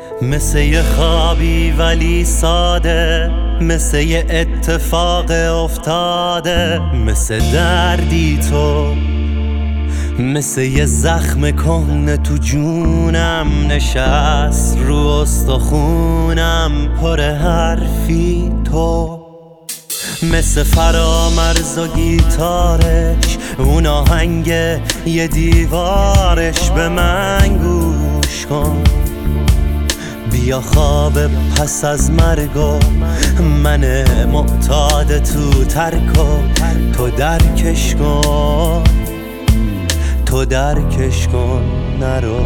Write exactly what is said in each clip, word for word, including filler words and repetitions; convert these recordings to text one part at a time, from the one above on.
مثل یه خوابی ولی ساده، مثل یه اتفاق افتاده، مثل دردی تو، مثل یه زخم کهنه تو جونم نشست رو استخونم، پر حرفی تو، مثل فرامرز و گیتارش، اون آهنگ یه دیوارش. به من گوش کن، بیا خواب پس از مرگ و من معتاد تو ترک و تو درکش کن، تو درکش کن، نرو.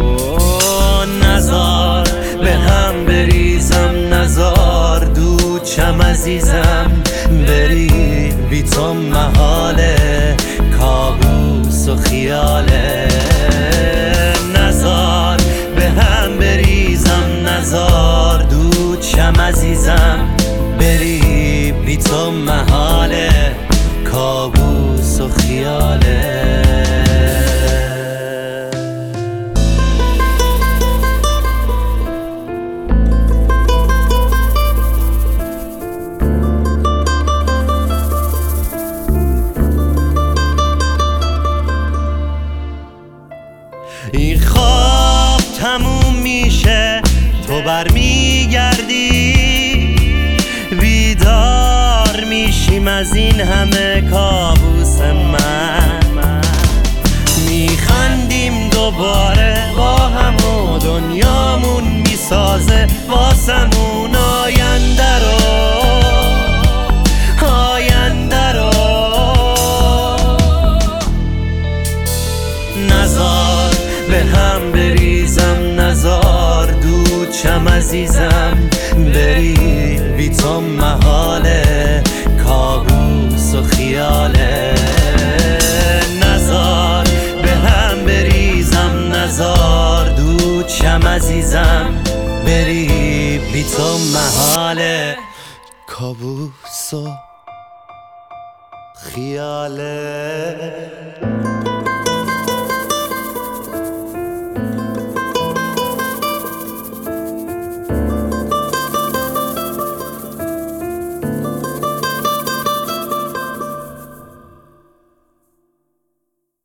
نزار به هم بریزم، نزار دوچم عزیزم، بری بی تو محاله، کابوس و خیاله. نزار به هم بریزم، نزار دوچم عزیزم، بری بی تو محاله، کابوس و خیاله. این خواب تموم میشه، تو برمیگردی، بیدار میشیم از این همه کابوس. من میخندیم دوباره با هم و دنیامون میسازه واسمون آینده رو، آینده رو. نزار به هم بریزم، نزار دوچم عزیزم، بری بی تو محاله، کابوس و خیاله. نزار به هم بریزم، نزار دوچم عزیزم، بری بی تو محاله، کابوس و خیاله.